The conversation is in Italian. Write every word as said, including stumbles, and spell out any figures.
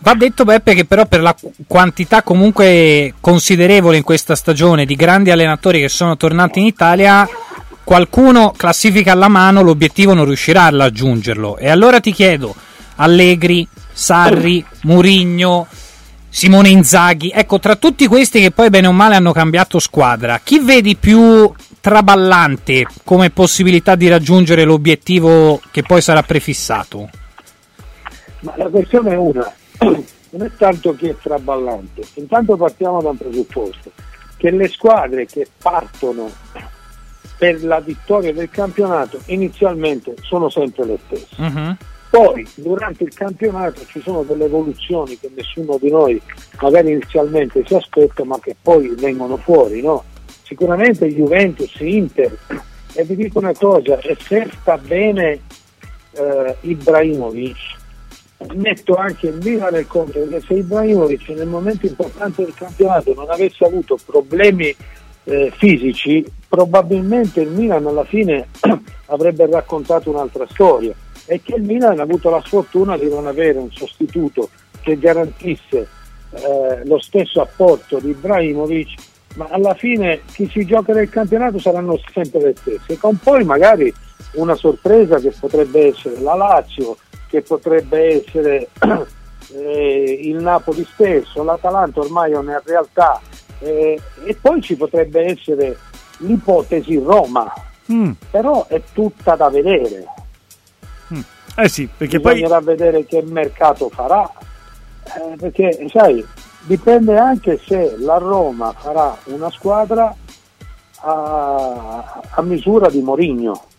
Va detto, Beppe, che però per la quantità comunque considerevole in questa stagione di grandi allenatori che sono tornati in Italia, qualcuno, classifica alla mano, l'obiettivo non riuscirà a raggiungerlo. E allora ti chiedo, Allegri, Sarri, Mourinho, Simone Inzaghi, ecco, tra tutti questi che poi bene o male hanno cambiato squadra, chi vedi più traballante come possibilità di raggiungere l'obiettivo che poi sarà prefissato? Ma la questione è una, non è tanto chi è traballante, intanto partiamo da un presupposto, che le squadre che partono per la vittoria del campionato inizialmente sono sempre le stesse. Uh-huh. Poi durante il campionato ci sono delle evoluzioni che nessuno di noi magari inizialmente si aspetta, ma che poi vengono fuori, no? Sicuramente Juventus, Inter, e vi dico una cosa, e se sta bene eh, Ibrahimovic, metto anche il Milan nel conto, perché se Ibrahimovic nel momento importante del campionato non avesse avuto problemi eh, fisici, probabilmente il Milan alla fine avrebbe raccontato un'altra storia, e che il Milan ha avuto la sfortuna di non avere un sostituto che garantisse eh, lo stesso apporto di Ibrahimovic, ma alla fine chi si gioca nel campionato saranno sempre le stesse, con poi magari una sorpresa che potrebbe essere la Lazio, che potrebbe essere eh, il Napoli stesso, l'Atalanta ormai è una realtà, eh, e poi ci potrebbe essere l'ipotesi Roma, mm. però è tutta da vedere. Mm. Eh sì, perché bisognerà poi vedere che mercato farà, eh, perché sai, dipende anche se la Roma farà una squadra a, a misura di Mourinho.